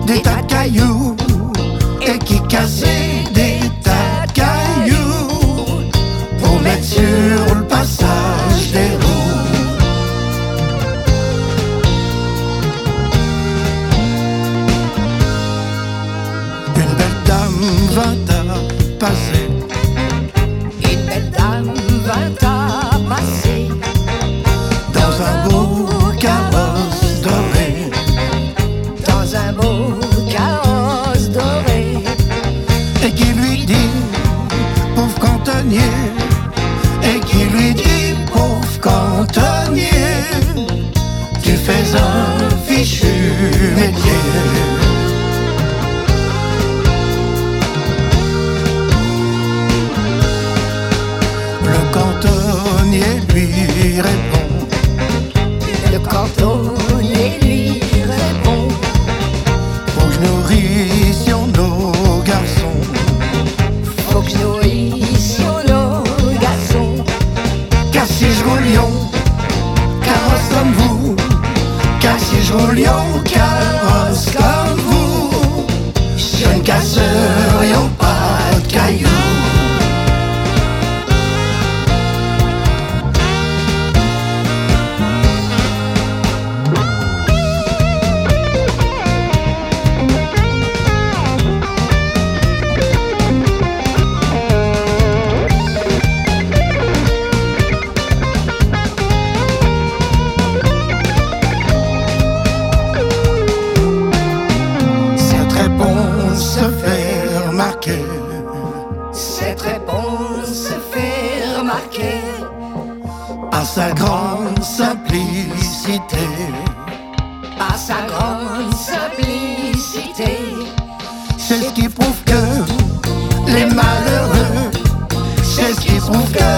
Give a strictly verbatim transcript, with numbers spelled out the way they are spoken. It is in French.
des tas de cailloux et qui cassait des tas de cailloux pour mettre sur le passage des roues. Une belle dame vint à passer. Une belle dame vint à passer Dans un beau carrosse doré. dans un beau carrosse doré. Et qui lui dit, pauvre cantonnier. Et qui lui dit, pauvre cantonnier, tu fais un fichu métier. Le cantonnier lui répond. Le cantonnier lui répond: Faut que je nourrissions nos garçons. faut que je nourrissions nos garçons. Car si je roulions, carrosse comme vous. Car si je roulions, carrosse comme vous, je ne casserions pas de cailloux. C'est très bon de se faire remarquer. Cette réponse se fait remarquer Par sa grande simplicité. par sa grande simplicité. C'est ce qui prouve que les malheureux, c'est ce qui prouve que